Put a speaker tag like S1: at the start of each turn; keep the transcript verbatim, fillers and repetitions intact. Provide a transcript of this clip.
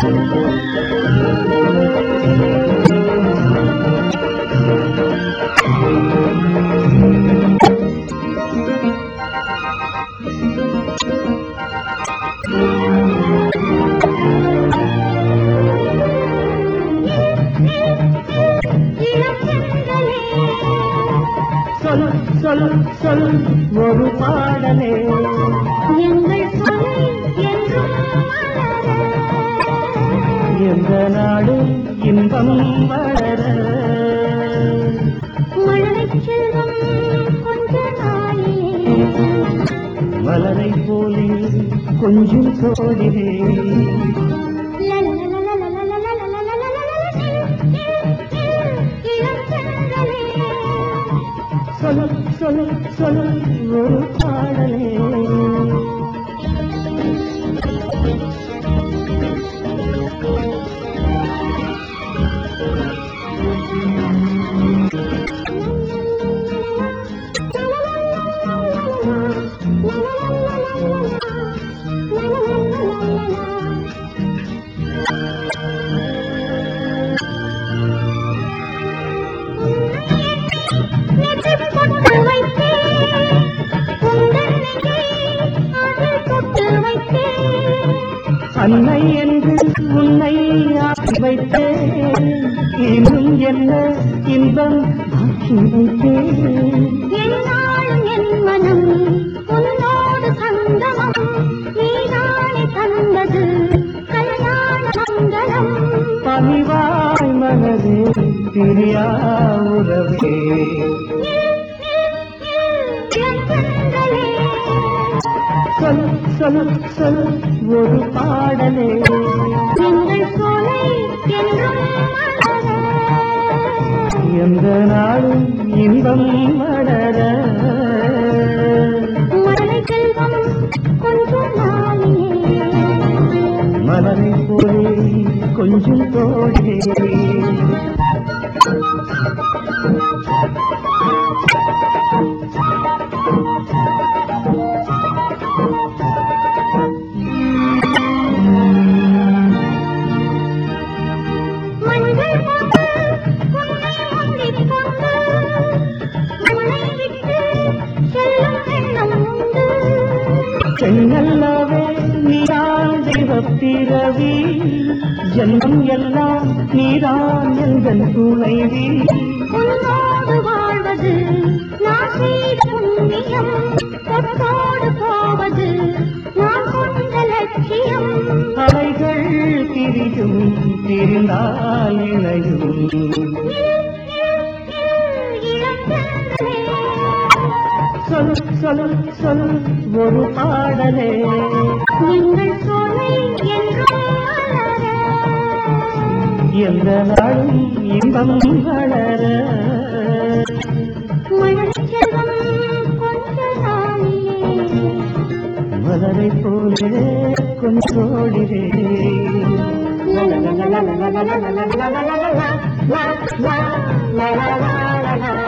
S1: சொல் சொல் சொல் ஒரு பாடலே
S2: எங்கள் சொல் என்றும்
S1: எந்த நாடும் இன்பம் வளர
S2: மழலை செல்வம் கொஞ்ச நாளிலே
S1: மலரை போலே கொஞ்சம் சோடிலே சொல் சொல் சொல் ஒரு பாடலே அன்னை என்று உன்னை ஆக்கி வைத்தேன் இன்னும் என்ன இன்பம் ஆக்கி வைத்தேன்
S2: என்னாலும் என் மனம் உன்னோடு சங்கமம் நீதானே தந்தது கல்யாண மங்களம்
S1: பணிவாய் மனதே பிரியா உறவே சொல் சொல் சொல் ஒரு பாடலே
S2: எங்கள் சோலை என்றும்
S1: எந்த நாளும் இன்பம் வளர
S2: மழலை செல்வம் கொஞ்சம் நாளிலே
S1: மலரை போலே கொஞ்சம் தோழே
S2: மஞ்சள் போட்டு உன்னை முந்திக் கொண்டு உன்னை விட்டு செல்லும் எண்ணம் உண்டு
S1: பெண்ணல்லவே நீதான் தெய்வப்பிறவி ஜன்மம் எல்லாம் நீதான் எங்கள் துணைவி
S2: உன்னோடு வாழ்வது நான் செய்த புண்ணியம் தொட்டோடு போவது நான் கொண்ட லட்சியம்
S1: அலைகள் திரியும் திரிந்தால் இணையும்
S2: இளம் பெண்களே
S1: சொல் சொல் சொல் ஒரு பாடலே
S2: எங்கள் சோலை என்றும் மலர
S1: எந்த நாளும் இன்பம் வளர
S2: மழலை செல்வம் கொஞ்ச நாளிலே
S1: மலரை போலே கொஞ்சோடிலே
S2: la la la la la la la la la la la la la la la la la la la